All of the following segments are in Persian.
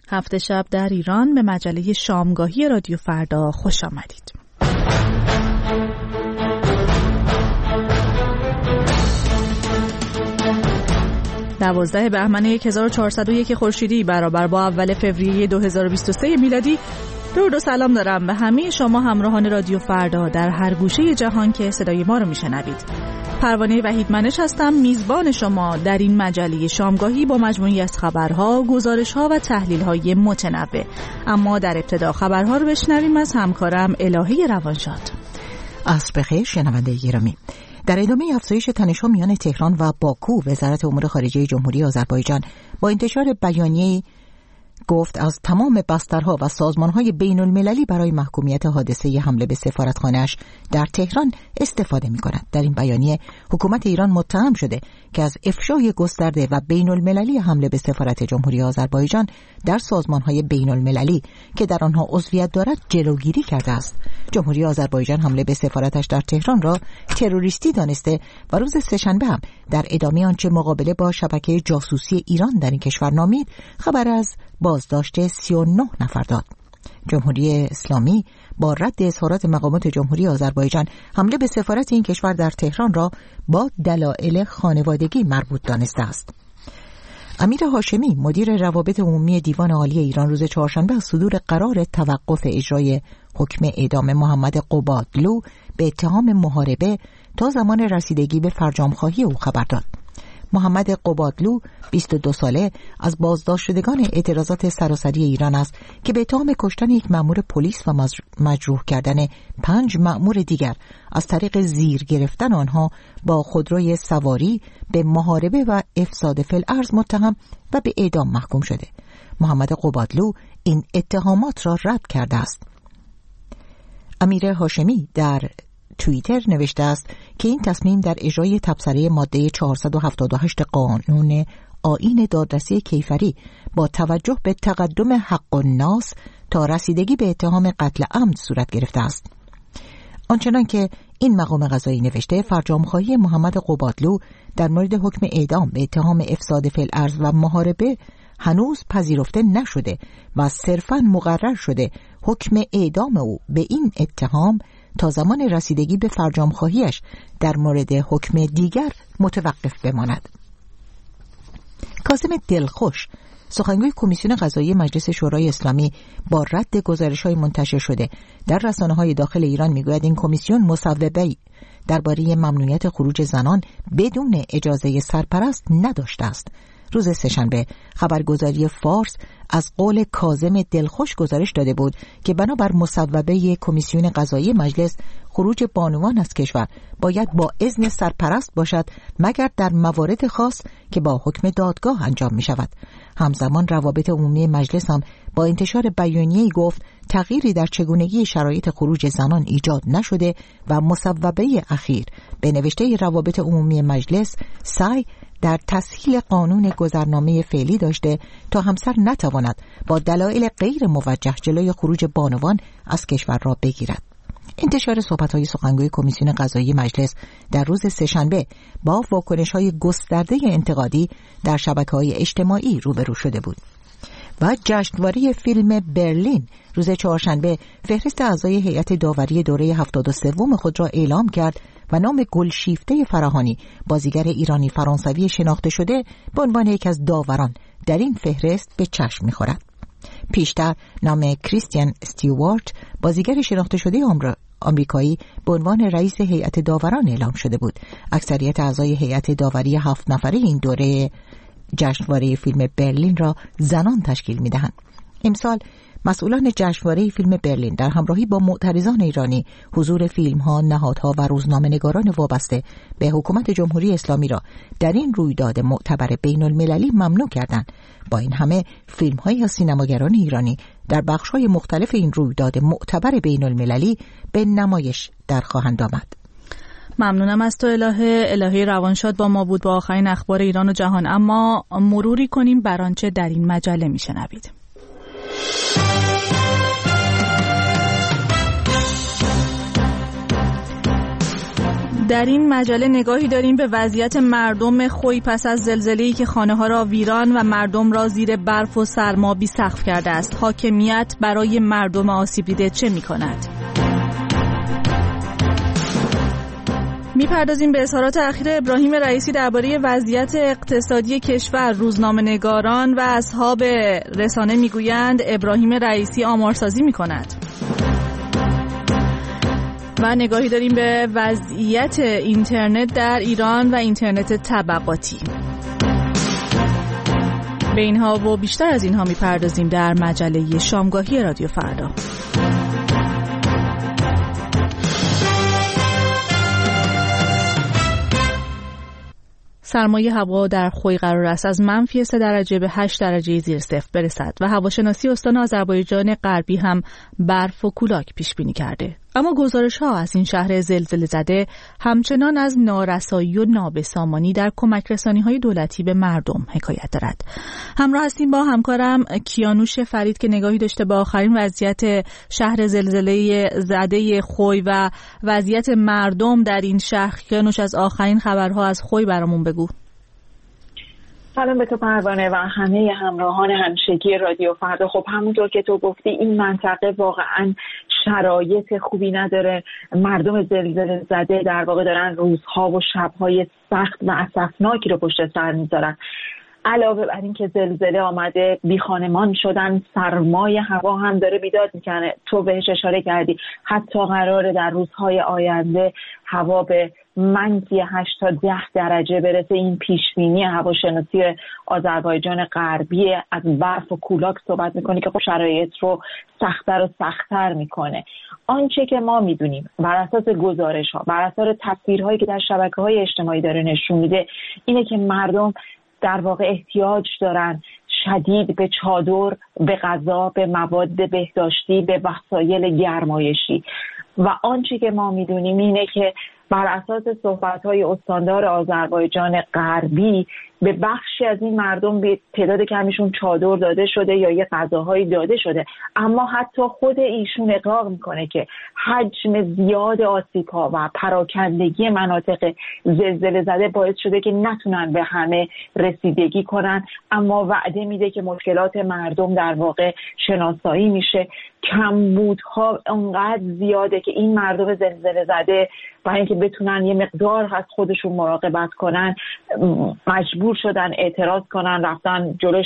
هفته شب در ایران به مجله شامگاهی رادیو فردا خوش آمدید. دوازده بهمن 1401 خورشیدی برابر با اول فوریه 2023 میلادی. درود و سلام دارم به همه شما همراهان رادیو فردا در هر گوشه جهان که صدای ما رو میشنوید. پروانه وحیدمنش هستم، میزبان شما در این مجله شامگاهی با مجموعی از خبرها، گزارشها و تحلیل‌های متنوع. اما در ابتدا خبرها رو بشنویم از همکارم الهه روانشاد. عصر بخیر شنونده گرامی. در ادامه افزایش تنش‌ها میان تهران و باکو، وزارت امور خارجه جمهوری آذربایجان با انتشار بیانیه‌ای گفت از تمام بسترها و سازمان‌های بین‌المللی برای محکومیت حادثه حمله به سفارتخانه‌اش در تهران استفاده می‌کند. در این بیانیه حکومت ایران متهم شده که از افشای گسترده و بین‌المللی حمله به سفارت جمهوری آذربایجان در سازمان‌های بین‌المللی که در آنها عضویت دارد جلوگیری کرده است. جمهوری آذربایجان حمله به سفارتش در تهران را تروریستی دانسته و روز سه‌شنبه هم در ادامه آنچه مقابله با شبکه جاسوسی ایران در این کشور نامید، خبر از بازداشت 39 نفر داد. جمهوری اسلامی با رد اظهارات مقامات جمهوری آذربایجان حمله به سفارت این کشور در تهران را با دلایل خانوادگی مربوط دانسته است. امیر هاشمی مدیر روابط عمومی دیوان عالی ایران روز چهارشنبه از صدور قرار توقف اجرای حکم اعدام محمد قبادلو به اتهام محاربه تا زمان رسیدگی به فرجام‌خواهی او خبر داد. محمد قبادلو 22 ساله از بازداشت شدگان اعتراضات سراسری ایران است که به اتهام کشتن یک مأمور پلیس و مجروح کردن 5 مأمور دیگر از طریق زیر گرفتن آنها با خودروی سواری به محاربه و افساد فی‌الارض متهم و به اعدام محکوم شده. محمد قبادلو این اتهامات را رد کرده است. امیر هاشمی در توییتر نوشته است که این تصمیم در اجرای تبصره ماده 478 قانون آیین دادرسی کیفری با توجه به تقدم حق الناس تا رسیدگی به اتهام قتل عمد صورت گرفته است. آنچنان که این مقام قضایی نوشته، فرجام‌خواهی محمد قبادلو در مورد حکم اعدام به اتهام افساد فی‌الارض و محاربه هنوز پذیرفته نشده و صرفاً مقرر شده حکم اعدام او به این اتهام تا زمان رسیدگی به فرجام‌خواهیش در مورد حکم دیگر متوقف بماند. کاظم دلخوش سخنگوی کمیسیون قضایی مجلس شورای اسلامی با رد گزارش‌های منتشر شده در رسانه‌های داخل ایران می‌گوید این کمیسیون مصوبه‌ای درباره ممنوعیت خروج زنان بدون اجازه سرپرست نداشته است. روز سه‌شنبه خبرگزاری فارس از قول کاظم دلخوش گزارش داده بود که بنابر مصوبه کمیسیون قضایی مجلس خروج بانوان از کشور باید با اذن سرپرست باشد مگر در موارد خاص که با حکم دادگاه انجام می شود. همزمان روابط عمومی مجلس هم با انتشار بیانیه‌ای گفت تغییری در چگونگی شرایط خروج زنان ایجاد نشده و مصوبه اخیر به نوشته روابط عمومی مجلس سعی در تسهیل قانون گذرنامه فعلی داشته تا همسر نتواند با دلایل غیر موجه جلوی خروج بانوان از کشور را بگیرد. انتشار صحبت‌های سخنگوی کمیسیون قضایی مجلس در روز سه‌شنبه با واکنش‌های گسترده انتقادی در شبکه‌های اجتماعی روبرو شده بود. و جشنواره فیلم برلین روز چهارشنبه فهرست اعضای هیئت داوری دوره 73 خود را اعلام کرد و نام گلشیفته فراهانی، بازیگر ایرانی فرانسوی شناخته شده، به عنوان یک از داوران در این فهرست به چشم می‌خورد. پیشتر نام کریستین استیوارت، بازیگر شناخته شده آمریکایی، به عنوان رئیس هیئت داوران اعلام شده بود. اکثریت اعضای هیئت داوری 7 نفره این دوره جشنواره فیلم برلین را زنان تشکیل می‌دهند. امسال مسئولان جشنواره فیلم برلین در همراهی با معترضان ایرانی حضور فیلم‌ها، نهادها و روزنامه‌نگاران وابسته به حکومت جمهوری اسلامی را در این رویداد معتبر بین‌المللی ممنوع کردند. با این همه فیلم‌های از سینماگران ایرانی در بخش‌های مختلف این رویداد معتبر بین‌المللی به نمایش در خواهند آمد. ممنونم از تو الهه روانشاد با ما بود با آخرین اخبار ایران و جهان. اما مروری کنیم بر آنچه در این مجله میشنوید. در این مجله نگاهی داریم به وضعیت مردم خوی پس از زلزله‌ای که خانه‌ها را ویران و مردم را زیر برف و سرما بی‌سقف کرده است. حاکمیت برای مردم آسیب دیده چه می‌کند؟ میپردازیم به اظهارات اخیر ابراهیم رئیسی درباره وضعیت اقتصادی کشور. روزنامه‌نگاران و اصحاب رسانه میگویند ابراهیم رئیسی آمارسازی می‌کند. و نگاهی داریم به وضعیت اینترنت در ایران و اینترنت طبقاتی. به اینها و بیشتر از اینها میپردازیم در مجله شامگاهی رادیو فردا. سرمایه هوا در خوی قرار است از -3 درجه به 8 درجه زیر صفر برسد و هواشناسی استان آذربایجان غربی هم برف و کولاک پیش بینی کرده. اما گزارش‌ها از این شهر زلزله زده همچنان از نارسایی و نابسامانی در کمک رسانی‌های دولتی به مردم حکایت دارد. همراه هستیم با همکارم کیانوش فرید که نگاهی داشته به آخرین وضعیت شهر زلزله زده خوی و وضعیت مردم در این شهر. کیانوش، از آخرین خبرها از خوی برامون بگو. سلام به تو پروانه و همه همراهان همیشگی رادیو فردا. خب همونطور که تو گفتی این منطقه واقعاً شرایط خوبی نداره. مردم زلزله زده در واقع دارن روزها و شبهای سخت و اسفناکی رو پشت سر میذارن. علاوه بر این که زلزله آمده بی خانمان شدن، سرمای هوا هم داره بیداد میکنه. تو بهش اشاره کردی حتی قراره در روزهای آینده هوا به منفی 8 تا 10 درجه برسه. این پیشبینی هواشناسی آذربایجان غربی از برف و کولاک صحبت میکنه که خب شرایط رو سخت‌تر و سخت‌تر میکنه. آنچه که ما میدونیم بر اساس گزارش ها، بر اساس تصویرهایی که در شبکه‌های اجتماعی داره نشون میده، اینه که مردم در واقع احتیاج دارن شدید به چادر، به غذا، به مواد بهداشتی، به وسایل گرمایشی. و آنچه که ما میدونیم اینه که بر اساس صحبت‌های استاندار آذربایجان غربی به بخشی از این مردم به تعداد کمیشون چادر داده شده یا یه غذاهایی داده شده، اما حتی خود ایشون اقرار میکنه که حجم زیاد آسیب‌ها و پراکندگی مناطق زلزله زده باعث شده که نتونن به همه رسیدگی کنن، اما وعده میده که مشکلات مردم در واقع شناسایی میشه. کمبودها انقدر زیاده که این مردم زلزله زده برای اینکه بتونن یه مقدار از خودشون مراقبت کنن مجبور شدن اعتراض کنن، رفتن جلوی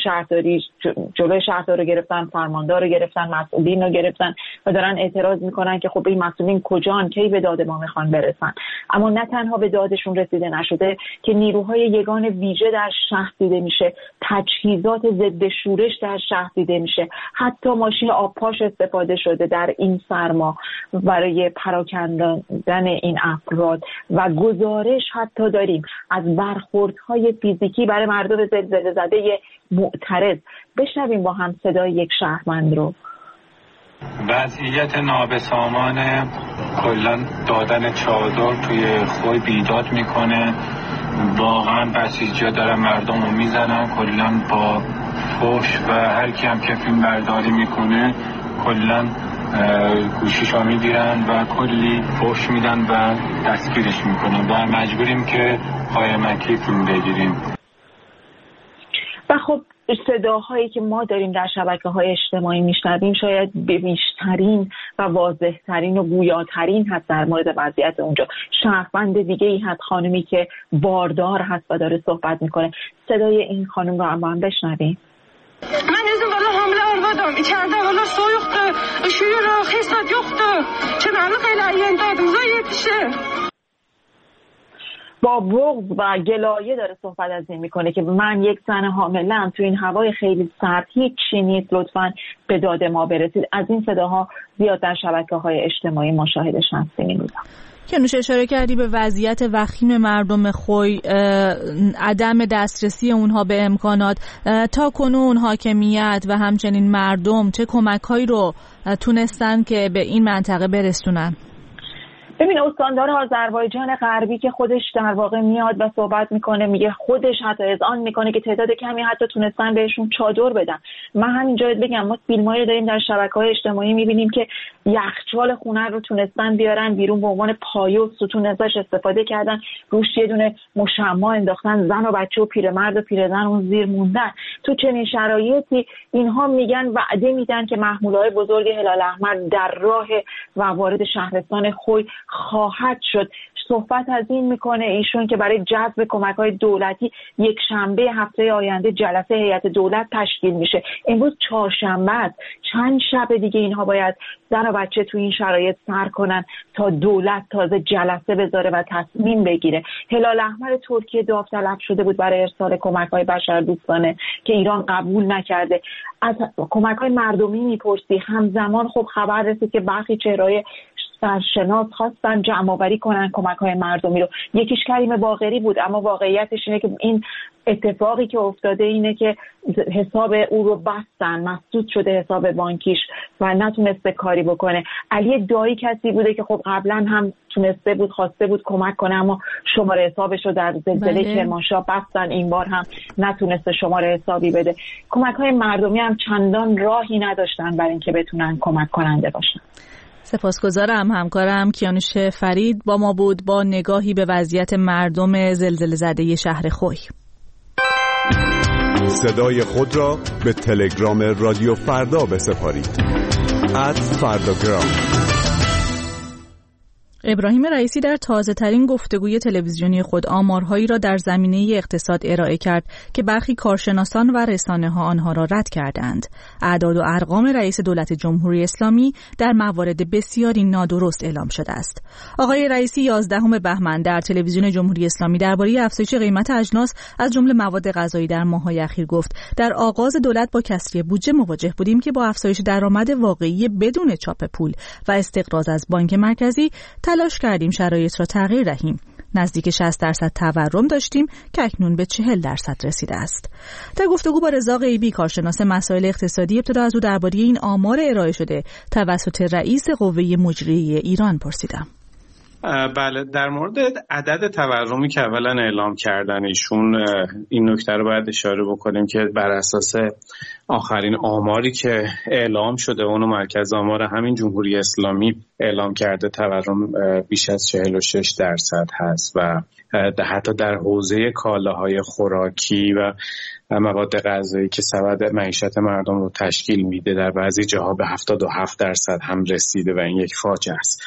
شهردار رو گرفتن، فرماندار رو گرفتن، مسئولین رو گرفتن و دارن اعتراض میکنن که خب این مسئولین کجان، کی به داد ما میخوان برسن. اما نه تنها به دادشون رسیده نشده که نیروهای یگان ویژه در شهر دیده میشه، تجهیزات ضد شورش در شهر دیده میشه، حتی ماشین آبپاش استفاده شده در این سرما برای پراکندن این افراد. و گزارش حتی داریم از برخوردهای فیزیکی برای مردم زلزله زده معترض. بشنویم با هم صدای یک شهروند رو. وضعیت نابسامان، کلا دادن چادر توی خوی بیداد میکنه. واقعا بسیجا دارن مردم رو میزنن، کلا با فحش و هر کی هم که فیلم برداری میکنه کلا گوشیشو میگیرن و کلی فحش میدن و دستگیرش میکنن و مجبوریم که قایمکی فیلم بگیریم. و خب صداهایی که ما داریم در شبکه‌های اجتماعی میشنویم شاید به بیشترین و واضح‌ترین و گویاترین هست در مورد وضعیت اونجا. شهروند دیگه‌ای هست، خانمی که باردار هست و داره صحبت میکنه. صدای این خانم رو هم بشنویم. Ben özüm valla hamile arvadım. İçeride valla soyuqdu, üşüyürük, hesat yoxdur. Çınarlıq eləyin, dadımıza yetişir. با بغض و گلایه داره صحبت از این میکنه که من یک زن حامله‌ام، تو این هوای خیلی سرد هیچی نیست، لطفاً به داد ما برسید. از این صداها زیاد در شبکه‌های اجتماعی مشاهده‌اش هستیم این روزا. که نوش اشاره کردی به وضعیت وخیم مردم خوی، عدم دسترسی اونها به امکانات. تا کنون حاکمیت و همچنین مردم چه کمک‌هایی رو تونستن که به این منطقه برسونن؟ ببین استاندار آذربایجان غربی که خودش در واقع میاد و صحبت میکنه، میگه خودش حتی اذعان میکنه که تعداد کمی حتی تونستن بهشون چادر بدن. من همینجا بگم ما فیلمایی رو داریم در شبکه‌های اجتماعی میبینیم که یخچال خونه رو تونستن بیارن بیرون، به عنوان پایه و ستون ازش استفاده کردن، روش یه دونه مشمع انداختن، زن و بچه و پیرمرد و پیرزن اون زیر موندن. تو چنین شرایطی اینها میگن وعده میدن که محموله‌های بزرگ هلال احمر در راه و وارد شهرستان خوی خواهد شد. صحبت از این میکنه ایشون که برای جذب کمک‌های دولتی یک شنبه هفته آینده جلسه هیئت دولت تشکیل میشه. امروز چهارشنبه است، چند شب دیگه اینها باید زن و بچه تو این شرایط سر کنن تا دولت تازه جلسه بذاره و تصمیم بگیره. هلال احمر ترکیه داوطلب شده بود برای ارسال کمک‌های بشردوستانه که ایران قبول نکرده. از کمک‌های مردمی میپرسی، همزمان خب خبر رسید که برخی چهره‌های سرشناس خواستن جمع‌آوری کنن کمک‌های مردمی رو. یکیش کریم باقری بود، اما واقعیتش اینه که این اتفاقی که افتاده اینه که حساب او رو بستن، مسدود شده حساب بانکیش و نتونسته کاری بکنه. علی دایی کسی بوده که خب قبلا هم تونسته بود، خواسته بود کمک کنه، اما شماره حسابش رو در زلزله کرمانشاه بستن، این بار هم نتونسته شماره حسابی بده. کمک‌های مردمی هم چندان راهی نداشتن برای اینکه بتونن کمک کننده باشن. سپاسگزارم. همکارم کیانوش فرید با ما بود با نگاهی به وضعیت مردم زلزله زده شهر خوی. صدای خود را به تلگرام رادیو فردا بسپارید. @فرdagram. ابراهیم رئیسی در تازه‌ترین گفتگوی تلویزیونی خود آمارهایی را در زمینه اقتصاد ارائه کرد که برخی کارشناسان و رسانه‌ها آنها را رد کردند. اعداد و ارقام رئیس دولت جمهوری اسلامی در موارد بسیاری نادرست اعلام شده است. آقای رئیسی 11 بهمن در تلویزیون جمهوری اسلامی درباره افزایش قیمت اجناس از جمله مواد غذایی در ماه‌های اخیر گفت: در آغاز دولت با کسری بودجه مواجه بودیم که با افزایش درآمد واقعی بدون چاپ پول و استقراض از بانک مرکزی تلاش کردیم شرایط را تغییر دهیم. نزدیک 60% تورم داشتیم که اکنون به 40% رسیده است. در گفتگو با رضا غیبی کارشناس مسائل اقتصادی ابتدا از او درباره این آمار ارائه شده توسط رئیس قوه مجریه ایران پرسیدم. بله، در مورد عدد تورمی که اولا اعلام کردن ایشون، این نکته رو باید اشاره بکنیم که بر اساس آخرین آماری که اعلام شده، اونو مرکز آمار همین جمهوری اسلامی اعلام کرده، تورم بیش از 46% هست و حتی در حوزه کالاهای خوراکی و مواد غذایی که سبد معیشت مردم رو تشکیل میده در بعضی جاها به 77% هم رسیده و این یک فاجعه است.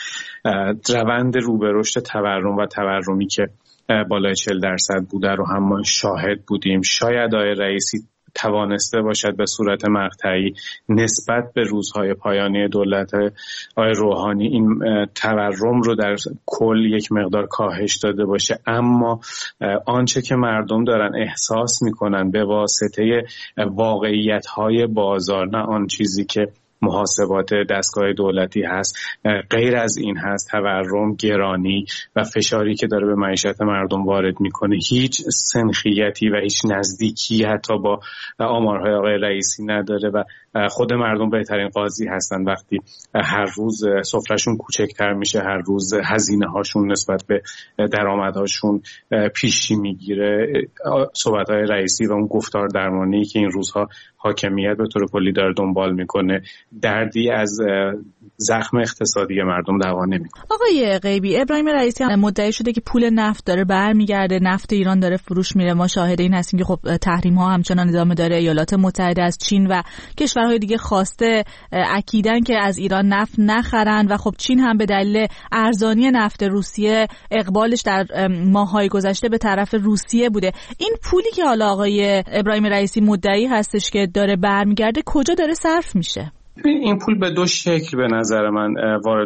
روند رو به رشد تورم و تورمی که بالای 40% بوده رو هم ما شاهد بودیم. شاید آقای رئیسی توانسته باشد به صورت مقطعی نسبت به روزهای پایانی دولت آقای روحانی این تورم رو در کل یک مقدار کاهش داده باشه، اما آنچه که مردم دارن احساس میکنن به واسطه واقعیت‌های بازار، نه آن چیزی که محاسبات دستگاه دولتی هست، غیر از این هست، تورم، گرانی و فشاری که داره به معیشت مردم وارد میکنه هیچ سنخیتی و هیچ نزدیکی حتی با آمارهای آقای رئیسی نداره و خود مردم بهترین قاضی هستن وقتی هر روز سفرهشون کوچکتر میشه، هر روز هزینه هاشون نسبت به درآمدهاشون پیشی میگیره. صحبت‌های رئیسی و اون گفتار درمانی که این روزها حاکمیت به طور کلی داره دنبال میکنه دردی از زخم اقتصادی مردم دوا نمیکنه. آقای غیبی، ابراهیم رئیسی مدعی شده که پول نفت داره برمیگرده، نفت ایران داره فروش میره. ما شاهد این هستیم که خب تحریم ها همچنان ادامه داره. ایالات متحده از چین و کشورهای دیگه خواسته اکیدن که از ایران نفت نخرن و خب چین هم به دلیل ارزانی نفت روسیه اقبالش در ماه‌های گذشته به طرف روسیه بوده. این پولی که حالا آقای ابراهیم رئیسی مدعی هستش که داره برمیگرده کجا داره صرف میشه؟ این پول به دو شکل به نظر من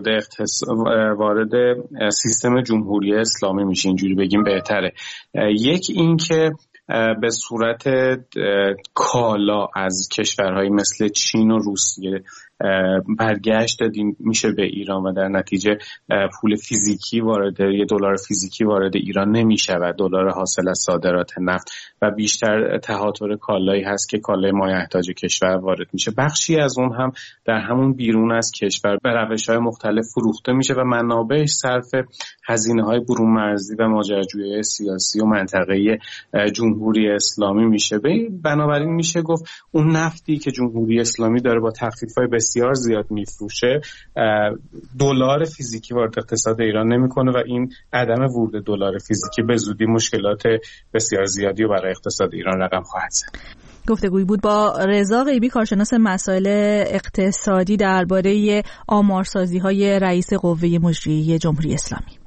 وارد سیستم جمهوری اسلامی میشه، اینجوری بگیم بهتره. یک این که به صورت کالا از کشورهایی مثل چین و روسیه برگشت دادیم میشه به ایران و در نتیجه پول فیزیکی وارد، یه دلار فیزیکی وارد ایران نمیشود، دلار حاصل از صادرات نفت، و بیشتر تهاتر کالایی هست که کالای مایحتاج کشور وارد میشه. بخشی از اون هم در همون بیرون از کشور به روش‌های مختلف فروخته میشه و منابعش صرف هزینه‌های برون مرزی و ماجراجویی سیاسی و منطقه‌ای جمهوری اسلامی میشه. بنابراین میشه گفت اون نفتی که جمهوری اسلامی داره با تخفیف‌های بسیار زیاد میفروشه، دلار فیزیکی وارد اقتصاد ایران نمیکنه و این عدم ورود دلار فیزیکی به زودی مشکلات بسیار زیادی رو برای اقتصاد ایران رقم خواهد زد. گفتگویی بود با رضا غیبی، کارشناس مسائل اقتصادی، درباره آمارسازی‌های رئیس قوه مجریه جمهوری اسلامی.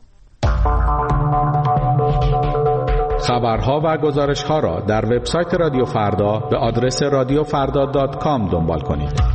خبرها و گزارش‌ها را در وبسایت رادیو فردا به آدرس radiofarda.com دنبال کنید.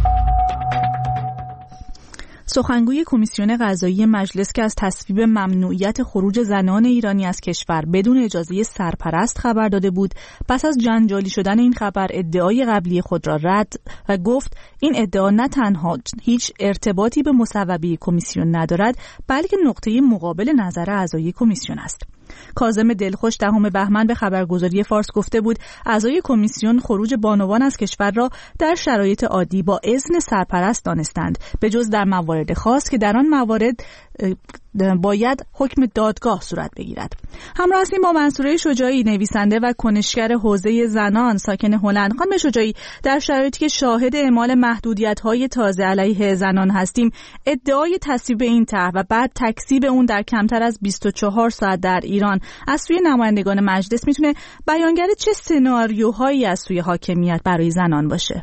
سخنگوی کمیسیون قضایی مجلس که از تصویب ممنوعیت خروج زنان ایرانی از کشور بدون اجازه سرپرست خبر داده بود، پس از جنجالی شدن این خبر ادعای قبلی خود را رد و گفت این ادعا نه تنها هیچ ارتباطی به مصوبه کمیسیون ندارد، بلکه نقطه مقابل نظر اعضای کمیسیون است. کاظم دلخوش 10 بهمن به خبرگزاری فارس گفته بود اعضای کمیسیون خروج بانوان از کشور را در شرایط عادی با اذن سرپرست دانستند، به جز در موارد خاص که در آن موارد باید حکم دادگاه صورت بگیرد. همراه هستیم با منصوره شجاعی، نویسنده و کنشگر حوزه زنان ساکن هلند. خانم شجاعی، در شرایطی که شاهد اعمال محدودیت‌های تازه علیه زنان هستیم، ادعای تصویب این طرح و بعد تکذیب اون در کمتر از 24 ساعت در ایران از سوی نمایندگان مجلس میتونه بیانگر چه سناریوهایی از سوی حاکمیت برای زنان باشه؟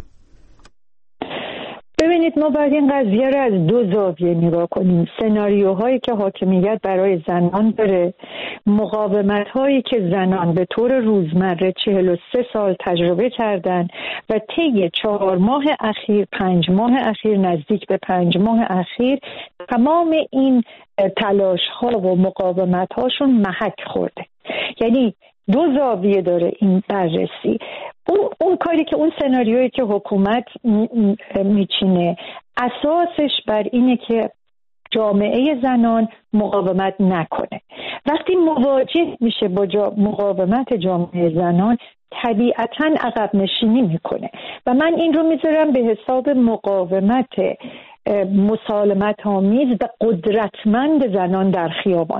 ببینید، ما باید این قضیه رو از دو زاویه نگاه کنیم. سناریوهایی که حاکمیت برای زنان داره، مقاومت‌هایی که زنان به طور روزمره 43 سال تجربه کردن و طی 4 ماه اخیر، 5 ماه اخیر، نزدیک به 5 ماه اخیر، تمام این تلاش‌ها و مقاومت‌هاشون محک خورده. یعنی دو زاویه داره این بررسی. اون کاری که اون سناریویی که حکومت میچینه اساسش بر اینه که جامعه زنان مقاومت نکنه. وقتی مواجه میشه با مقاومت جامعه زنان، طبیعتاً عقب نشینی میکنه و من این رو میذارم به حساب مقاومت مسالمت آمیز و قدرتمند زنان در خیابان.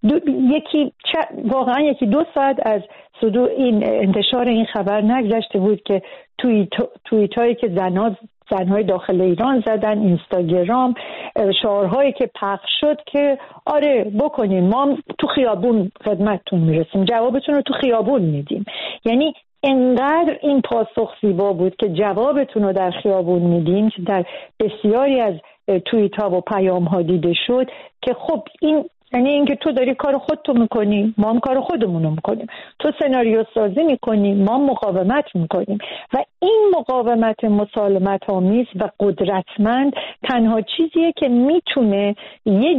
واقعا یکی 2 ساعت از صدور این انتشار این خبر نگذشته بود که توییت هایی که زنهای داخل ایران زدن، اینستاگرام، شعارهایی که پخش شد که آره بکنین، ما تو خیابون خدمتتون میرسیم، جوابتون رو تو خیابون میدیم. یعنی انقدر این پاسخ زیبا بود که جوابتون رو در خیابون میدیم که در بسیاری از توییت ها و پیام ها دیده شد که خب این یعنی اینکه تو داری کار خودتو میکنی، ما هم کار خودمونو میکنیم. تو سناریو سازی میکنی، ما مقاومت میکنیم. و این مقاومت مسالمت آمیز و قدرتمند تنها چیزیه که میتونه یه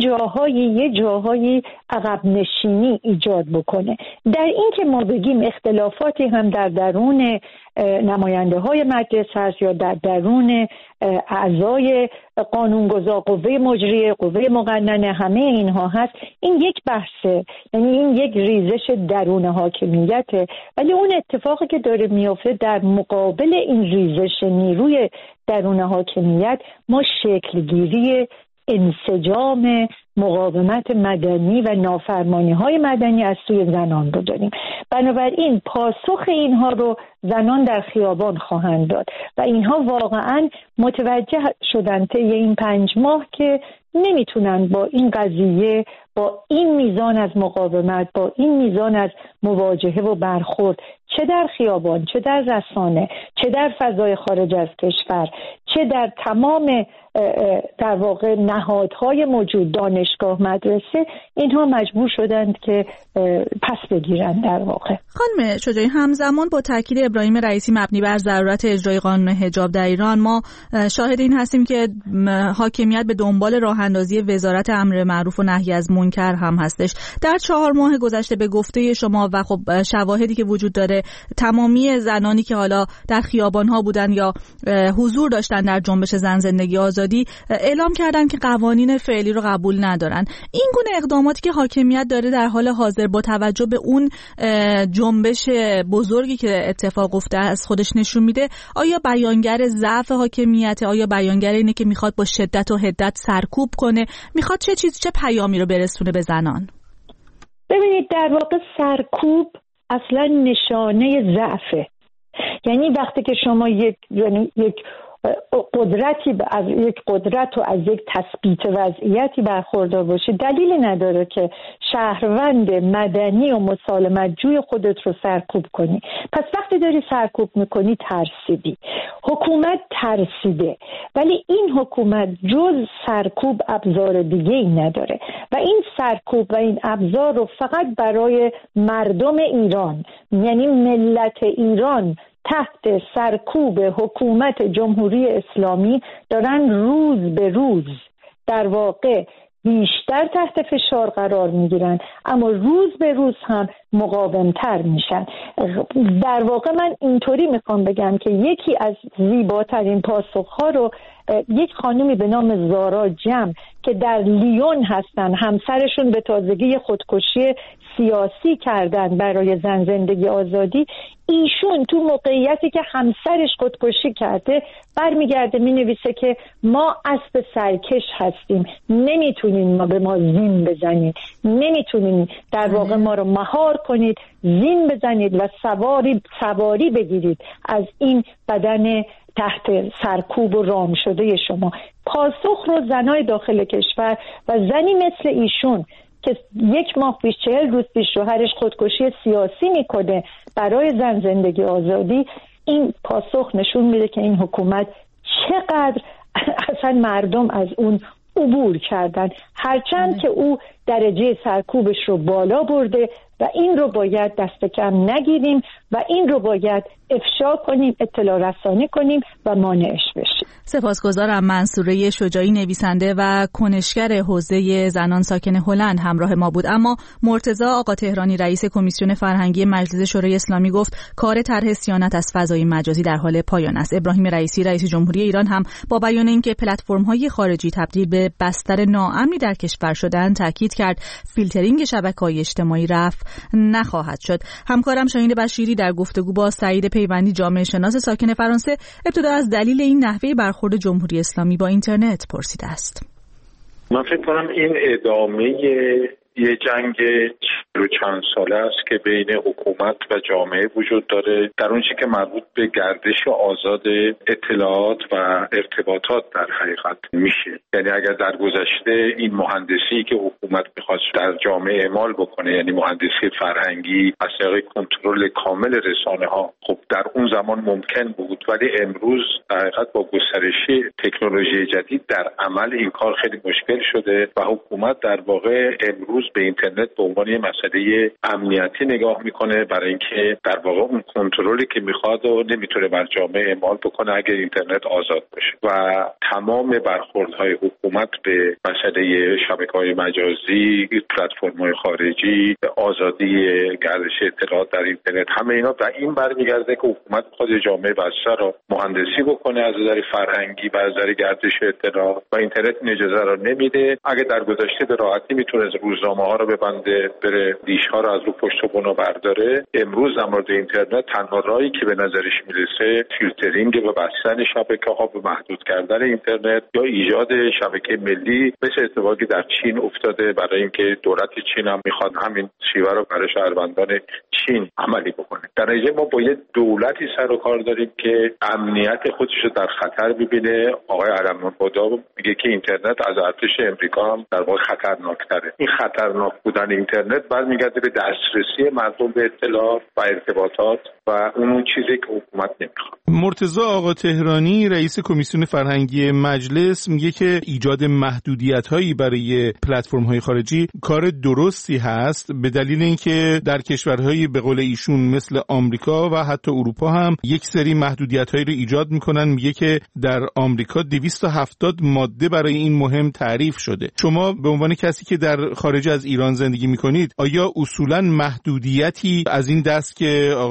جاهایی عقب نشینی ایجاد بکنه. در این که ما بگیم اختلافاتی هم در درون نماینده های مجلس هست یا در درون اعضای قانونگذار، قوه مجریه، قوه مقننه، همه اینها هست، این یک بحثه، یعنی این یک ریزش درون حاکمیته. ولی اون اتفاقی که داره میفته در مقابل این ریزش نیروی درون حاکمیت، ما شکلگیری انسجام مقاومت مدنی و نافرمانی‌های مدنی از سوی زنان رو داریم. بنابراین پاسخ اینها رو زنان در خیابان خواهند داد و اینها واقعاً متوجه شدن طی این 5 ماه که نمیتونن با این قضیه، با این میزان از مقاومت، با این میزان از مواجهه و برخورد، چه در خیابان، چه در رسانه، چه در فضای خارج از کشور، چه در تمام در واقع نهادهای موجود، دانشگاه، مدرسه، اینها مجبور شدند که پس بگیرند. در واقع خانم شجاعی، همزمان با تاکید ابراهیم رئیسی مبنی بر ضرورت اجرای قانون حجاب در ایران، ما شاهد این هستیم که حاکمیت به دنبال راه اندازی وزارت امر معروف و نهی از منکر هم هستش. در 4 ماه گذشته به گفته شما و خب شواهدی که وجود داره، تمامی زنانی که حالا در خیابان‌ها بودن یا حضور داشتن در جنبش زن زندگی آزادی اعلام کردن که قوانین فعلی رو قبول ندارن. این گونه اقداماتی که حاکمیت داره در حال حاضر با توجه به اون جنبش بزرگی که اتفاق افتاده از خودش نشون میده، آیا بیانگر ضعف حاکمیت؟ آیا بیانگر اینه که میخواد با شدت و حدت سرکوب کنه؟ میخواد چه پیامی رو برسونه به زنان؟ ببینید، در واقع سرکوب اصلا نشانه ضعفه. یعنی وقتی که شما یک قدرتی از یک قدرت و از یک تثبیت وضعیتی برخوردار باشی، دلیلی نداره که شهروند مدنی و مسالمت جوی خودت رو سرکوب کنی. پس وقتی داری سرکوب میکنی ترسیدی. حکومت ترسیده، ولی این حکومت جز سرکوب ابزار دیگه ای نداره و این سرکوب و این ابزار رو فقط برای مردم ایران، یعنی ملت ایران، تحت سرکوب حکومت جمهوری اسلامی دارن روز به روز در واقع بیشتر تحت فشار قرار میگیرن، اما روز به روز هم مقاومتر میشن. در واقع من اینطوری میخوام بگم که یکی از زیباترین پاسخها رو یک خانومی به نام زارا جم که در لیون هستن، همسرشون به تازگی خودکشی سیاسی کردن برای زن زندگی آزادی، ایشون تو موقعیتی که همسرش خودکشی کرده برمیگرده مینویسه که ما اسب سرکش هستیم، نمیتونین ما به ما زین بزنید، نمیتونین در واقع ما رو مهار کنید، زین بزنید و سواری بگیرید از این بدن تحت سرکوب و رام شده شما. پاسخ رو زنای داخل کشور و زنی مثل ایشون که 1 ماه پیش 40 روز پیش شوهرش خودکشی سیاسی میکنه برای زن زندگی آزادی، این پاسخ نشون میده که این حکومت چقدر اصلا مردم از اون عبور کردن، هرچند که او درجه سرکوبش رو بالا برده و این رو باید دست کم نگیریم و این رو باید افشا کنیم، اطلاع رسانی کنیم و مانعش بشیم. سپاسگزارم. منصوره شجاعی، نویسنده و کنشگر حوزه زنان ساکن هلند همراه ما بود. اما مرتضی آقا تهرانی، رئیس کمیسیون فرهنگی مجلس شورای اسلامی، گفت کار طرح صیانت از فضای مجازی در حال پایان است. ابراهیم رئیسی، رئیس جمهوری ایران، هم با بیان اینکه پلتفرم‌های خارجی تبدیل به بستر ناامنی در کشور شدند تاکید کرد فیلترینگ شبکه‌های اجتماعی رفع نخواهد شد. همکارم شاهین بشیری در گفتگو با سعید پیوندی، جامعه شناس ساکن فرانسه، ابتدا از دلیل این نحوه برخورد جمهوری اسلامی با اینترنت پرسیده است. من فکر کنم این ادامه یه جنگ چند ساله است که بین حکومت و جامعه وجود داره در اون چیزی که مربوط به گردش آزاد اطلاعات و ارتباطات در حقیقت میشه. یعنی اگر در گذشته این مهندسی که حکومت میخواست در جامعه اعمال بکنه، یعنی مهندسی فرهنگی از طریق کنترل کامل رسانه ها، خب در اون زمان ممکن بود، ولی امروز در حقیقت با گسترش تکنولوژی جدید در عمل این کار خیلی مشکل شده و حکومت در واقع امروز به اینترنت به عنوان یه مسئله امنیتی نگاه میکنه، برای اینکه در واقع اون کنترلی که میخواد و نمیتونه بر جامعه اعمال بکنه اگر اینترنت آزاد باشه. و تمام برخوردهای حکومت به مسئله شبکه‌های مجازی، پلتفرم‌های خارجی، آزادی گردش اطلاعات در اینترنت، همه اینا به این برمیگرده که حکومت خود جامعه بسته رو مهندسی بکنه از نظر فرهنگی و از نظر گردش اطلاعات و اینترنت این اجازه رو نمیده. اگه در گذشته به راحتی میتونه روزنامه‌ها رو ببنده، بره دیش‌ها رو از رو پشت و بنا برداره، امروز در مورد اینترنت تنها راهی که به نظرش میرسه فیلترینگ و بستن شبکه‌ها و محدود کردن اینترنت یا ایجاد شبکه ملی، مثل اتفاقی در چین افتاده، برای اینکه دولت چین هم میخواد همین شیوه رو برای شهروندان چین عملی بکنه. در نتیجه ما با یه دولتی سر و کار داریم که امنیت خودش رو در خطر ببینه. آقای علم‌الهدی میگه که اینترنت از ارتش امریکا هم در واقع خطرناک‌تره. این خطرناک بودن اینترنت برمیگرده به دسترسی مردم به اطلاعات و ارتباطات و اون چیزی که حکومت نمیخواد. مرتضی آقا تهرانی، رئیس کمیسیون فرهنگی مجلس، میگه که ایجاد محدودیت‌هایی برای پلتفرم‌های خارجی کار درستی هست، به دلیل اینکه در کشورهای به قول ایشون مثل آمریکا و حتی اروپا هم یک سری محدودیت‌هایی رو ایجاد میکنن. میگه که در آمریکا 270 ماده برای این مهم تعریف شده. شما به عنوان کسی که در خارج از ایران زندگی میکنید، آیا اصولاً محدودیتی از این دست که آقای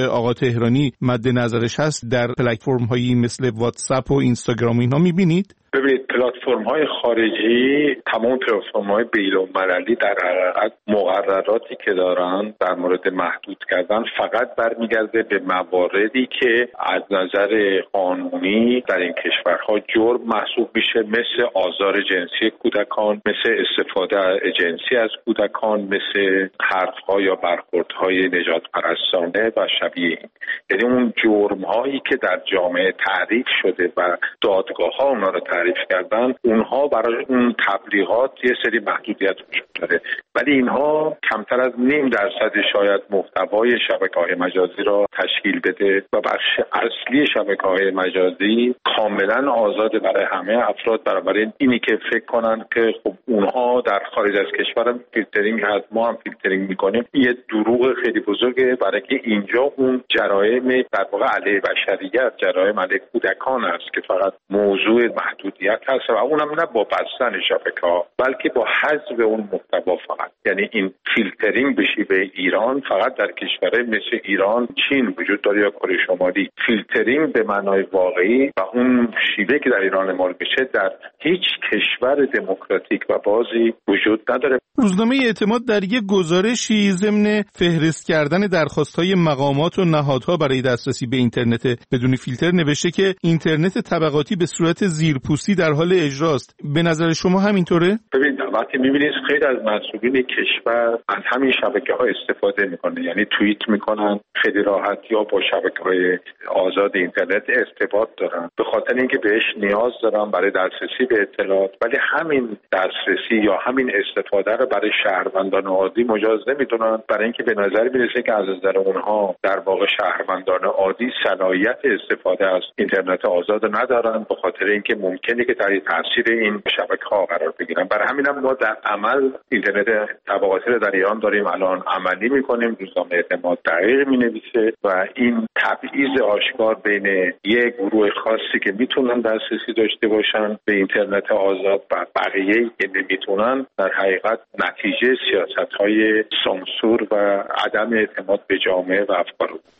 آقا تهرانی مد نظرش هست در پلتفرم‌هایی مثل واتساپ و اینستاگرام و اینها می‌بینید؟ ببینید پلتفرم‌های خارجی، تمام پلتفرم‌های بین‌المللی در حقیقت مقرراتی که دارن در مورد محدود کردن فقط برمیگرده به مواردی که از نظر قانونی در این کشورها جرم محسوب میشه، مثل آزار جنسی کودکان، مثل استفاده جنسی از کودکان، مثل حرف‌ها یا برخوردهای نجات پرستانه و شبیه این. یعنی اون جرم‌هایی که در جامعه تعریف شده و دادگاه‌ها اونها رو تعریف کردن، اونها برای اون تبلیغات یه سری محدودیت وجود داره، ولی اینها کمتر از 0.5% شاید محتوای شبکه‌های مجازی را تشکیل بده و بخش اصلی شبکه‌های مجازی کاملا آزاده برای همه افراد. برای اینی که فکر کنن که خب اونها در خارج از کشور فیلترینگ هست، ما هم فیلترینگ میکنیم، یه دروغ خیلی بزرگه، برای که اینجا اون جرایم در واقع علیه بشریت، جرایم علیه کودکان است که فقط موضوع محدودیت هست و اونم نه با بستن شبکه‌ها بلکه با حذف اون محتوا فقط. یعنی این فیلترینگ بشی به ایران فقط در کشورهای مثل ایران، چین وجود داره یا کره شمالی. فیلترینگ به معنای واقعی و اون شیوه که در ایران اعمال میشه در هیچ کشور دموکراتیک و بازی وجود نداره. روزنامه اعتماد در یک گزارشی ضمن فهرست کردن درخواست‌های مقامات و نهادها برای دسترسی به اینترنت بدون فیلتر نوشته که اینترنت طبقاتی به صورت زیرپوستی در حال اجراست. به نظر شما همینطوره؟ ببینید وقتی می‌بینید خیلی از مسئولین کشور از همین شبکه‌ها استفاده می‌کنن، یعنی توییت می‌کنن خیلی راحت یا با شبکه‌های آزاد اینترنت ارتباط دارن به خاطر اینکه بهش نیاز دارن برای دسترسی به اطلاعات، ولی همین دسترسی یا همین استفاده رو برای شهروندان عادی مجاز نمی‌دونن، برای اینکه به نظر میرسه که از نظر اونها در واقع شهروندان عادی صلاحیت استفاده از اینترنت آزاد ندارن، به خاطر اینکه ممکنه که تحت تاثیر این شبکه‌ها قرار بگیرن. برای همین هم ما در عمل اینترنت طبقاتی رو در ایران داریم الان عملی می‌کنیم. روزنامه اعتماد دقیق می‌نویسه و این تبعیض آشکار بین یک گروه خاصی که میتونن دسترسی داشته باشن به اینترنت آزاد و بقیه‌ای که نمیتونن در حقیقت نتیجه سیاست‌های سانسور و عدم اعتماد به جامعه و افکار عمومی.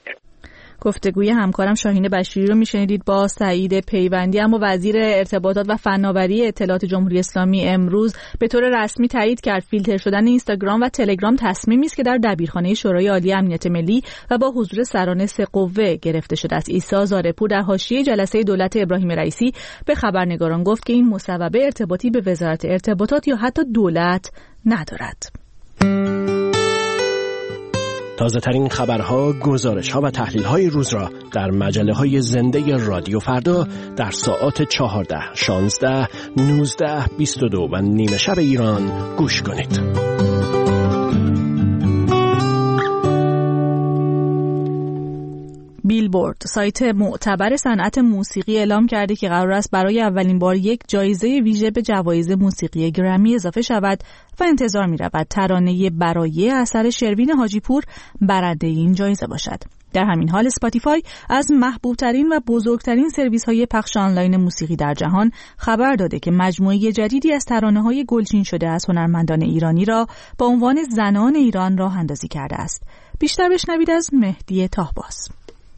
گفتگوی همکارم شاهین بشیری رو میشنیدید با سعید پیوندی. اما وزیر ارتباطات و فناوری اطلاعات جمهوری اسلامی امروز به طور رسمی تایید کرد فیلتر شدن اینستاگرام و تلگرام تصمیمی است که در دبیرخانه شورای عالی امنیت ملی و با حضور سران 3 قوه گرفته شده است. عیسی زارپور در حاشیه جلسه دولت ابراهیم رئیسی به خبرنگاران گفت که این مصوبه ارتباطی به وزارت ارتباطات یا حتی دولت ندارد. تازه ترین خبرها، گزارش‌ها و تحلیل‌های روز را در مجله‌های زنده رادیو فردا در ساعات 14, 16, 19, 22 و نیمه شب ایران گوش کنید. بیلبورد، سایت معتبر صنعت موسیقی، اعلام کرده که قرار است برای اولین بار یک جایزه ویژه به جوایز موسیقی گرمی اضافه شود و انتظار می‌رود ترانه برای اثر شروین حاجی پور برنده این جایزه باشد. در همین حال اسپاتیفای از محبوبترین و بزرگترین سرویس‌های پخش آنلاین موسیقی در جهان خبر داده که مجموعه جدیدی از ترانه‌های گلچین شده از هنرمندان ایرانی را با عنوان زنان ایران راه اندازی کرده است. بیشتر بشنوید از مهدی طاهباز.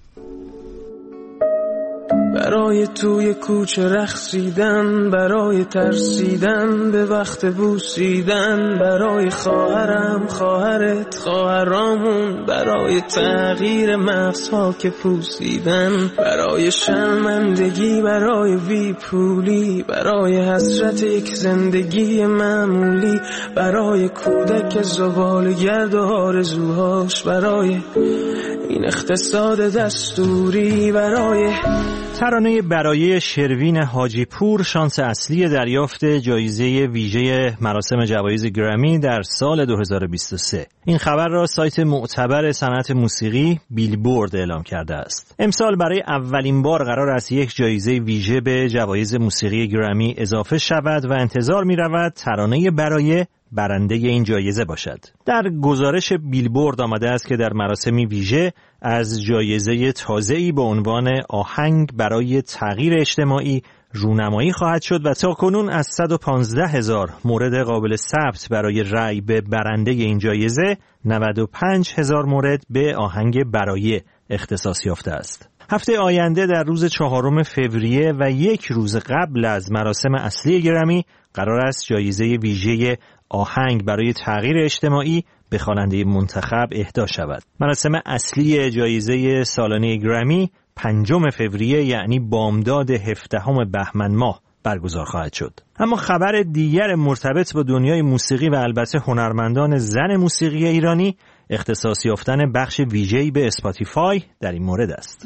برای توی کوچه رقصیدن، برای ترسیدن به وقت بوسیدن، برای خواهرم، خواهرت، خواهرامون، برای تغییر مغزها که پوسیدن، برای شرمندگی، برای ویپولی، برای حسرت یک زندگی معمولی، برای کودک زبالگرد و آرزوهاش، برای این اقتصاد دستوری، برای ترانه برای شروین حاجی پور شانس اصلی دریافت جایزه ویژه مراسم جوایز گرمی در سال 2023. این خبر را سایت معتبر صنعت موسیقی بیلبورد اعلام کرده است. امسال برای اولین بار قرار است یک جایزه ویژه به جوایز موسیقی گرمی اضافه شود و انتظار می رود ترانه برای برنده این جایزه باشد. در گزارش بیلبورد آمده است که در مراسمی ویژه از جایزه تازه‌ای به عنوان آهنگ برای تغییر اجتماعی رونمایی خواهد شد و تاکنون از 115,000 مورد قابل ثبت برای رأی به برنده این جایزه 95,000 مورد به آهنگ برای اختصاص یافته است. هفته آینده در روز 4 فوریه و 1 روز قبل از مراسم اصلی گرمی قرار است جایزه ویژه آهنگ برای تغییر اجتماعی به خواننده منتخب اهدا شود. مراسم اصلی جایزه سالانه گرمی 5 فوریه یعنی بامداد 17 بهمن ماه برگزار خواهد شد. اما خبر دیگر مرتبط با دنیای موسیقی و البته هنرمندان زن موسیقی ایرانی اختصاص یافتن بخش ویژه‌ای به اسپاتیفای در این مورد است.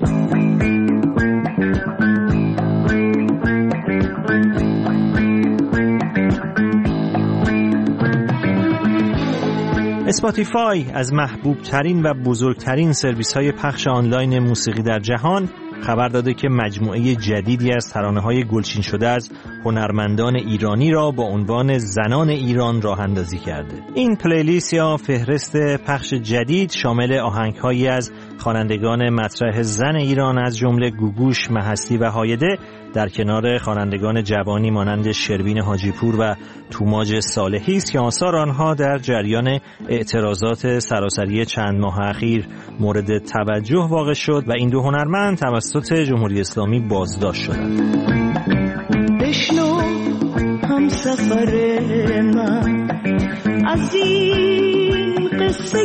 اسپاتیفای از محبوب ترین و بزرگترین سرویس های پخش آنلاین موسیقی در جهان خبر داده که مجموعه جدیدی از ترانه‌های گلچین شده از هنرمندان ایرانی را با عنوان زنان ایران راه اندازی کرده. این پلیلیست یا فهرست پخش جدید شامل آهنگ‌هایی از خوانندگان مطرح زن ایران از جمله گوگوش، مهستی و هایده در کنار خوانندگان جوانی مانند شروین حاجی پور و توماج صالحی است که آثار آنها در جریان اعتراضات سراسری چند ماه اخیر مورد توجه واقع شد و این دو هنرمند توسط جمهوری اسلامی بازداشت شدند. بشنو هم سفر من از این قصه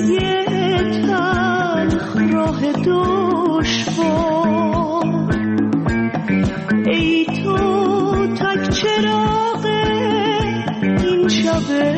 تلخ راه دشوار، ای تو تک چراغ این شب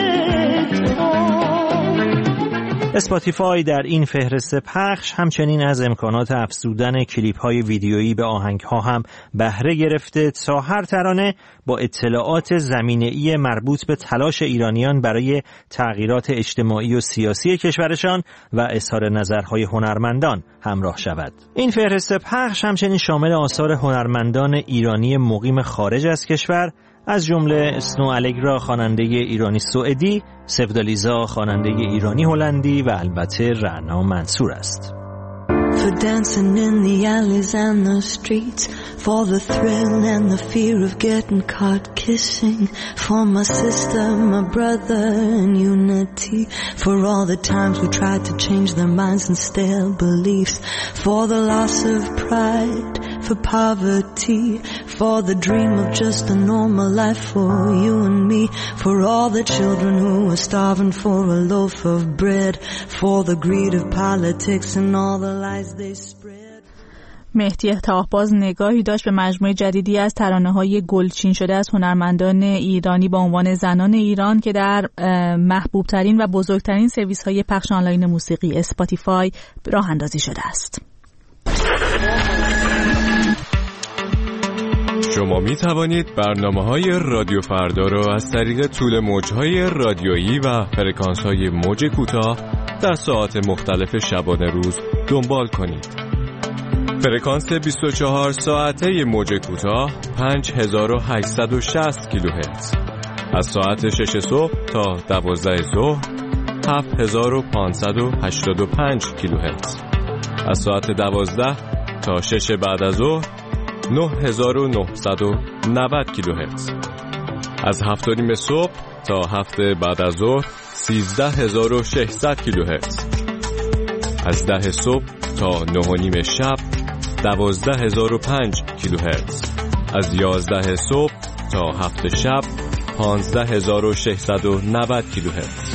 اسپاتیفای در این فهرست پخش همچنین از امکانات افزودن کلیپ‌های ویدیویی به آهنگ‌ها هم بهره گرفته تا هر ترانه با اطلاعات زمینه‌ای مربوط به تلاش ایرانیان برای تغییرات اجتماعی و سیاسی کشورشان و اظهار نظرهای هنرمندان همراه شود. این فهرست پخش همچنین شامل آثار هنرمندان ایرانی مقیم خارج از کشور از جمله اسنو الگرا خواننده ایرانی سوئدی، سفدالیزا خواننده ایرانی هلندی و البته رعنا منصور است. For dancing in the alleys and the streets, for the thrill and the fear of getting caught kissing, for my sister, my brother and unity, for all the times we tried to change their minds and stale beliefs, for the loss of pride, for poverty, for the dream of just a normal life for you and me, for all the children who are starving for a loaf of bread, for the greed of politics and all the lies they spread. مهدی طاهباز نگاهی داشت به مجموعه جدیدی از ترانه‌های گلچین شده از هنرمندان ایرانی با عنوان زنان ایران که در محبوب ترین و بزرگترین سرویس‌های پخش آنلاین موسیقی اسپاتیفای راه اندازی شده است. شما می توانید برنامه‌های رادیو فردا را از طریق طول موج‌های رادیویی و فرکانس‌های موج کوتاه در ساعات مختلف شبانه روز دنبال کنید. فرکانس 24 ساعته موج کوتاه 5860 کیلوهرتز از ساعت 6 صبح تا 12 ظهر 7585 کیلوهرتز از ساعت 12 تا 6 بعد از ظهر 9990 کیلوهرتز از 7:30 صبح تا 7 بعد از ظهر 13600 کیلوهرتز از 10 صبح تا 9:30 شب 12005 کیلوهرتز از 11 صبح تا 7 شب 15690 کیلوهرتز.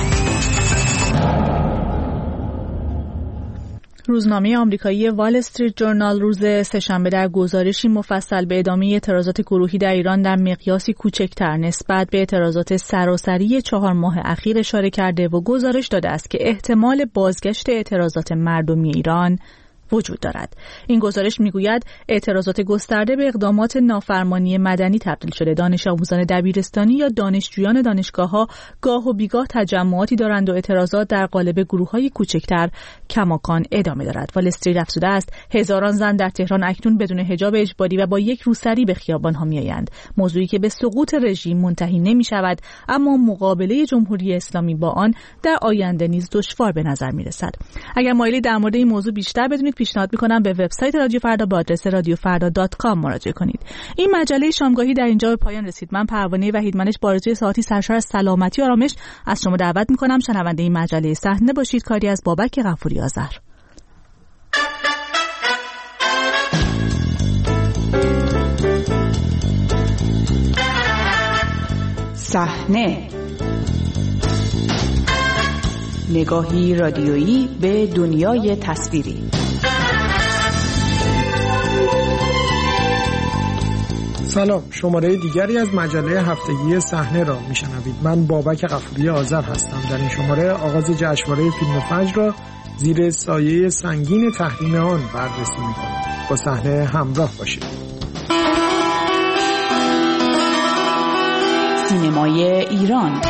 روزنامه آمریکایی وال استریت جورنال روز سه‌شنبه در گزارشی مفصل به ادامه اعتراضات گروهی در ایران در مقیاسی کوچکتر نسبت به اعتراضات سراسری 4 ماه اخیر اشاره کرده و گزارش داده است که احتمال بازگشت اعتراضات مردمی ایران وجود دارد. این گزارش میگوید اعتراضات گسترده به اقدامات نافرمانی مدنی تبدیل شده. دانش آموزان دبیرستانی یا دانشجویان دانشگاه‌ها گاه و بیگاه تجمعاتی دارند و اعتراضات در قالب گروه‌های کوچکتر کماکان ادامه دارد. وال استریت افزوده است هزاران زن در تهران اکنون بدون حجاب اجباری و با یک روسری به خیابان‌ها می‌آیند. موضوعی که به سقوط رژیم منتهی نمی‌شود، اما مقابله جمهوری اسلامی با آن در آینده نیز دشوار به نظر می‌رسد. اگر مایلی در مورد این موضوع بیشتر بدونید پیشنهاد می‌کنم به وبسایت رادیو فردا با آدرس radiofarda.com مراجعه کنید. این مجله شامگاهی در اینجا به پایان رسید. من پروانه وحیدمنش با آرزوی ساعتی سرشار از سلامتی و آرامش از شما دعوت می‌کنم شنونده این مجله صحنه باشید. کاری از بابک غفوری آذر. صحنه، نگاهی رادیویی به دنیای تصویری. سلام، شماره دیگری از مجله هفتگی صحنه را میشنوید. من بابک غفوری آذر هستم. در این شماره آغاز جشنواره فیلم فجر را زیر سایه سنگین تحریم آن بررسی می‌کنیم. با صحنه همراه باشید. سینمای ایران.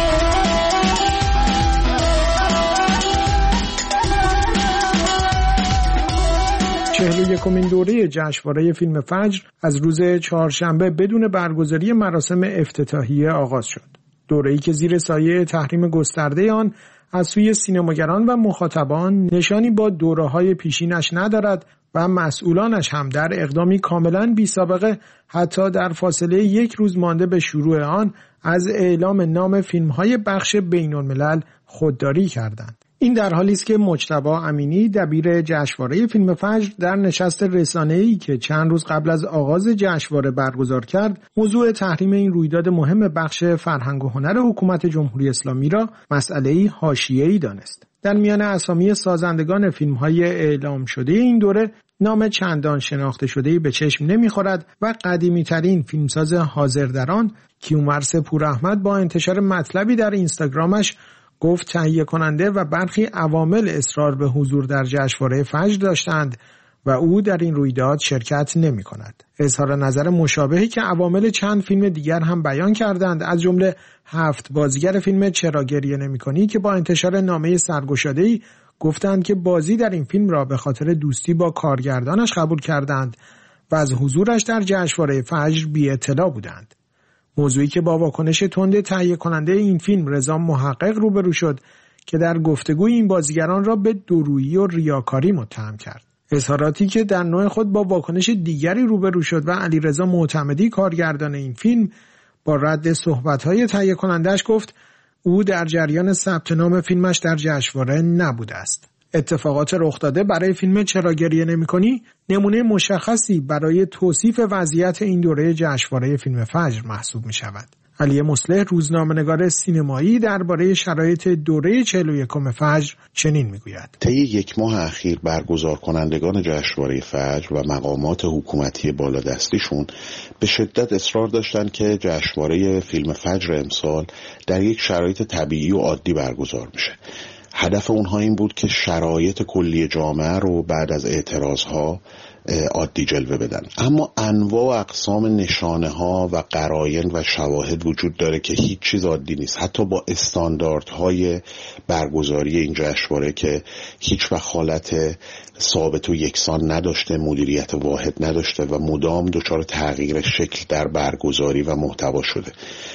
یکمین دوره جشنواره فیلم فجر از روز چهارشنبه بدون برگزاری مراسم افتتاحیه آغاز شد. دوره‌ای که زیر سایه تحریم گسترده آن از سوی سینماگران و مخاطبان نشانی با دوره‌های پیشینش ندارد و مسئولانش هم در اقدامی کاملاً بی‌سابقه حتی در فاصله یک روز مانده به شروع آن از اعلام نام فیلم‌های بخش بین‌الملل خودداری کردند. این در حالی است که مجتبی امینی دبیر جشنواره فیلم فجر در نشست رسانه‌ای که چند روز قبل از آغاز جشنواره برگزار کرد، موضوع تحریم این رویداد مهم بخش فرهنگ و هنر حکومت جمهوری اسلامی را مسئله‌ای حاشیه‌ای دانست. در میان اسامی سازندگان فیلم‌های اعلام شده این دوره نام چندان شناخته شده‌ای به چشم نمی‌خورد و قدیمی‌ترین فیلمساز حاضر در آن، کیومرث پوراحمد، با انتشار مطلبی در اینستاگرامش گفت تهیه کننده و برخی عوامل اصرار به حضور در جشنواره فجر داشتند و او در این رویداد شرکت نمی کند. اظهار نظر مشابهی که عوامل چند فیلم دیگر هم بیان کردند، از جمله 7 بازیگر فیلم چرا گریه نمی‌کنی که با انتشار نامه سرگشاده‌ای گفتند که بازی در این فیلم را به خاطر دوستی با کارگردانش قبول کردند و از حضورش در جشنواره فجر بی اطلاع بودند. موضوعی که با واکنش تند تهیه کننده این فیلم رضا محقق روبرو شد که در گفتگوی این بازیگران را به دورویی و ریاکاری متهم کرد. اظهاراتی که در نوع خود با واکنش دیگری روبرو شد و علیرضا معتمدی کارگردان این فیلم با رد صحبت‌های تهیه کننده‌اش گفت او در جریان ثبت نام فیلمش در جشنواره نبوده است. اتفاقات رخ داده برای فیلم چرا گریه نمی‌کنی نمونه مشخصی برای توصیف وضعیت این دوره جشنواره فیلم فجر محسوب می‌شود. علی مصلح، روزنامه‌نگار سینمایی، درباره شرایط دوره 41 فجر چنین می‌گوید: طی یک ماه اخیر برگزار کنندگان جشنواره فجر و مقامات حکومتی بالادستیشون به شدت اصرار داشتند که جشنواره فیلم فجر امسال در یک شرایط طبیعی و عادی برگزار بشه. هدف اونها این بود که شرایط کلی جامعه رو بعد از اعتراضها عادی جلوه بدن. اما انواع و اقسام نشانه ها و قرائن و شواهد وجود داره که هیچ چیز عادی نیست، حتی با استانداردهای برگزاری این جشنواره که هیچ وقت حالت ثابت و یکسان نداشته، مدیریت واحد نداشته و مدام دچار تغییر شکل در برگزاری و محتوا شده.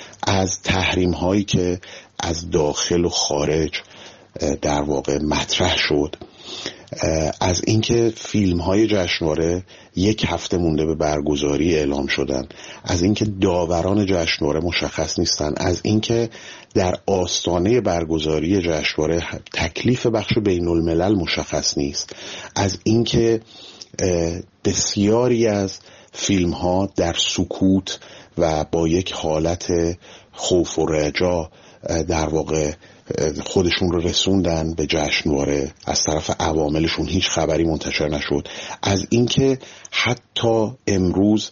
از تحریم هایی که از داخل و خارج در واقع مطرح شد، از اینکه فیلم های جشنواره یک هفته مونده به برگزاری اعلام شدن، از اینکه داوران جشنواره مشخص نیستن، از اینکه در آستانه برگزاری جشنواره تکلیف بخش بین الملل مشخص نیست، از اینکه بسیاری از فیلم ها در سکوت و با یک حالت خوف و رجا در واقع خودشون رو رسوندن به جشنواره، از طرف عواملشون هیچ خبری منتشر نشد، از اینکه حتی امروز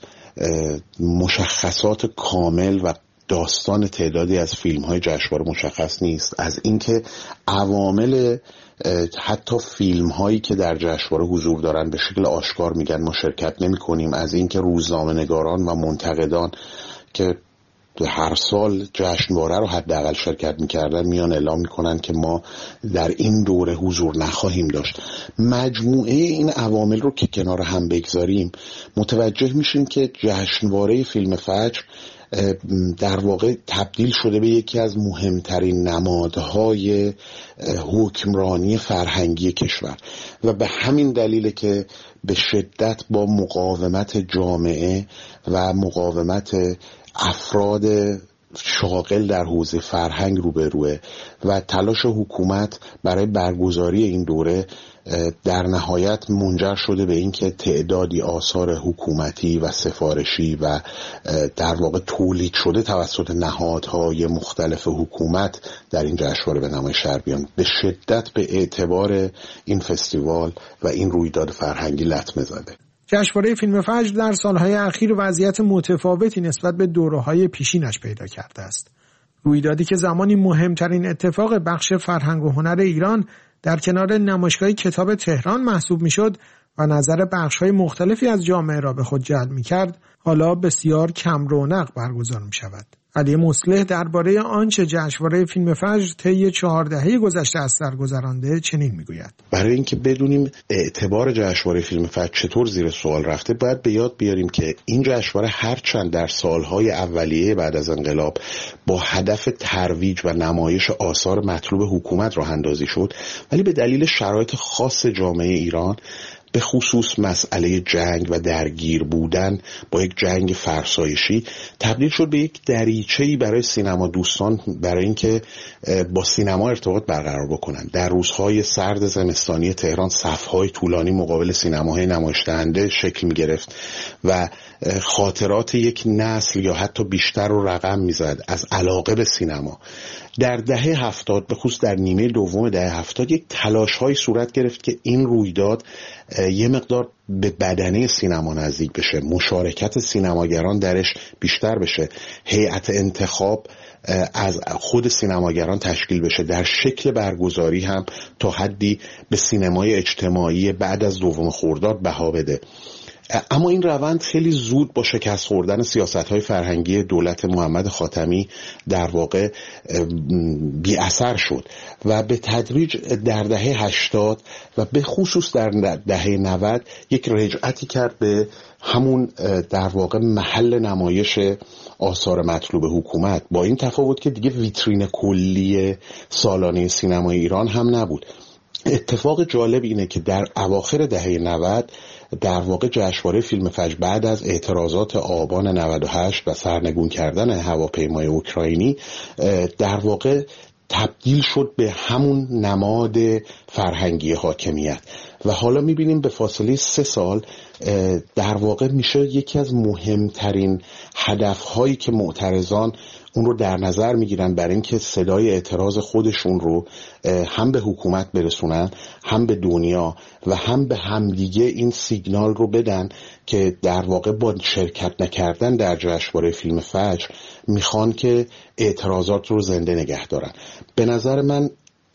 مشخصات کامل و داستان تعدادی از فیلم‌های جشنواره مشخص نیست، از اینکه عوامل حتی فیلم‌هایی که در جشنواره حضور دارن به شکل آشکار میگن ما شرکت نمی‌کنیم، از اینکه روزنامه‌نگاران و منتقدان که هر سال جشنواره رو حداقل شرکت میکردن میان اعلام میکنن که ما در این دوره حضور نخواهیم داشت. مجموعه این عوامل رو که کنار هم بگذاریم متوجه میشیم که جشنواره فیلم فجر در واقع تبدیل شده به یکی از مهمترین نمادهای حکمرانی فرهنگی کشور و به همین دلیل که به شدت با مقاومت جامعه و مقاومت افراد شاغل در حوزه فرهنگ روبروه و تلاش حکومت برای برگزاری این دوره در نهایت منجر شده به اینکه تعدادی آثار حکومتی و سفارشی و در واقع تولید شده توسط نهادهای مختلف حکومت در این جشنواره به نمایش در بیان. به شدت به اعتبار این فستیوال و این رویداد فرهنگی لطمه زده. جشنواره فیلم فجر در سالهای اخیر وضعیت متفاوتی نسبت به دوره‌های پیشینش پیدا کرده است. رویدادی که زمانی مهمترین اتفاق بخش فرهنگ و هنر ایران در کنار نمایشگاه کتاب تهران محسوب میشد و نظر بخش‌های مختلفی از جامعه را به خود جلب می‌کرد، حالا بسیار کم رونق برگزار می‌شود. علی مصلح درباره آنچه جشنواره فیلم فجر طی 4 دهه گذشته از سر گذرانده چنین میگوید: برای اینکه بدونیم اعتبار جشنواره فیلم فجر چطور زیر سوال رفته، باید به یاد بیاریم که این جشنواره هرچند در سالهای اولیه بعد از انقلاب با هدف ترویج و نمایش آثار مطلوب حکومت راه اندازی شد، ولی به دلیل شرایط خاص جامعه ایران، به خصوص مسئله جنگ و درگیر بودن با یک جنگ فرسایشی، تبدیل شد به یک دریچه‌ای برای سینما دوستان برای اینکه با سینما ارتباط برقرار بکنن. در روزهای سرد زمستانی تهران صف‌های طولانی مقابل سینماهای نمایش‌دهنده شکل می‌گرفت و خاطرات یک نسل یا حتی بیشتر رو رقم می‌زد از علاقه به سینما. در دهه 70 به خصوص در نیمه دوم دهه 70 یک تلاش‌هایی صورت گرفت که این رویداد یه مقدار به بدنه سینما نزدیک بشه، مشارکت سینماگران درش بیشتر بشه، هیئت انتخاب از خود سینماگران تشکیل بشه، در شکل برگزاری هم تا حدی به سینمای اجتماعی بعد از دوم خرداد بها بده. اما این روند خیلی زود با شکست خوردن سیاست‌های فرهنگی دولت محمد خاتمی در واقع بی اثر شد و به تدریج در دهه 80 و به خصوص در دهه 90 یک رجعتی کرد به همون در واقع محل نمایش آثار مطلوب حکومت، با این تفاوت که دیگه ویترین کلی سالانه سینمای ایران هم نبود. اتفاق جالب اینه که در اواخر دهه 90 در واقع جشنواره فیلم فجر بعد از اعتراضات آبان 98 و سرنگون کردن هواپیمای اوکراینی در واقع تبدیل شد به همون نماد فرهنگی حاکمیت و حالا میبینیم به فاصله 3 سال در واقع میشه یکی از مهمترین هدفهایی که معترضان اون رو در نظر میگیرن برای اینکه صدای اعتراض خودشون رو هم به حکومت برسونن، هم به دنیا و هم به همدیگه این سیگنال رو بدن که در واقع با شرکت نکردن در جشنواره فیلم فجر میخوان که اعتراضات رو زنده نگه دارن. به نظر من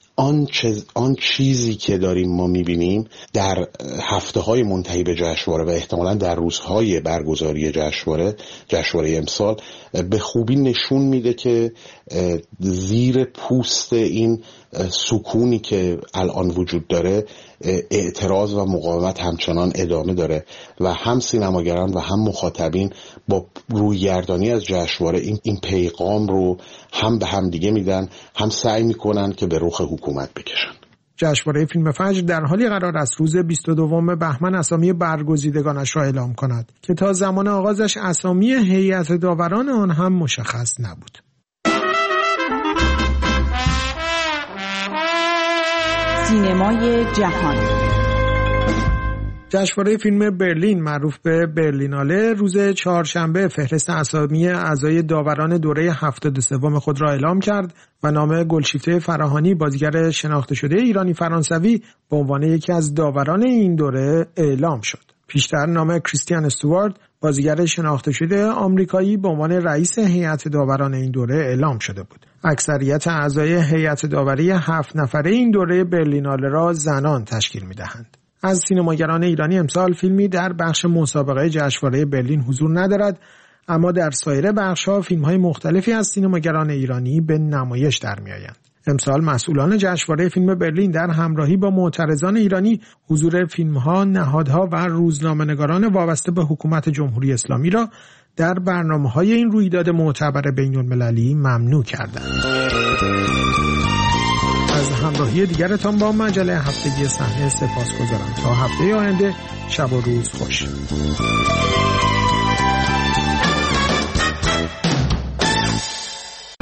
آن چیزی که داریم ما میبینیم در هفته‌های منتهی به جشنواره و احتمالاً در روزهای برگزاری جشنواره امسال به خوبی نشون میده که زیر پوست این سکونی که الان وجود داره اعتراض و مقاومت همچنان ادامه داره و هم سینماگران و هم مخاطبین با رویگردانی از جشنواره این پیغام رو هم به هم دیگه میدن، هم سعی میکنن که به رخ حکومت بکشن. جشنواره فیلم فجر در حالی قرار است روز 22 بهمن اسامی برگزیدگانش را اعلام کند که تا زمان آغازش اسامی هیئت داوران آن هم مشخص نبود. سینمای جهان. جشنواره فیلم برلین معروف به برلیناله روز چهارشنبه فهرست اسامی اعضای داوران دوره 73 خود را اعلام کرد و نام گلشیفته فراهانی بازیگر شناخته شده ایرانی فرانسوی به عنوان یکی از داوران این دوره اعلام شد. پیشتر نام کریستیان استوارت بازیگر شناخته شده آمریکایی به عنوان رئیس هیئت داوران این دوره اعلام شده بود. اکثریت اعضای هیئت داوری 7 نفره این دوره برلیناله را زنان تشکیل می‌دهند. از سینماگران ایرانی امسال فیلمی در بخش مسابقه جشنواره برلین حضور ندارد، اما در سایر بخش‌ها فیلم‌های مختلفی از سینماگران ایرانی به نمایش در می‌آیند. امسال مسئولان جشنواره فیلم برلین در همراهی با معترضان ایرانی حضور فیلم‌ها، نهادها و روزنامه‌نگاران وابسته به حکومت جمهوری اسلامی را در برنامه‌های این رویداد معتبر بین‌المللی ممنوع کردند. از همراهی دیگرتان با مجله هفتگی صحنه سپاسگزارم. تا هفته آینده شب و روز خوش.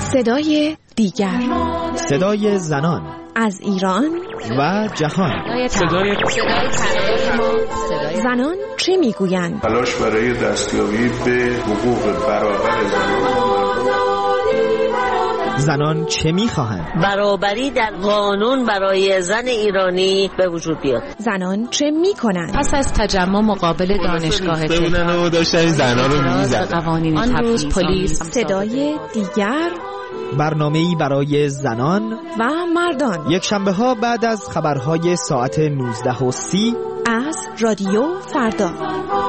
صدای دیگر، صدای زنان از ایران و جهان، صدای زنان چه میگویند؟ تلاش برای دستیابی به حقوق برابر زنان چه میخواهند؟ برابری در قانون برای زن ایرانی به وجود بیاد. زنان چه میکنند؟ پس از تجمع مقابل دانشگاه تهران و داشتن زنان رو میزدن. آن روز پلیس صدای دیگر، برنامه‌ای برای زنان و مردان، یک شنبه ها بعد از خبرهای ساعت 19:30 از رادیو فردا.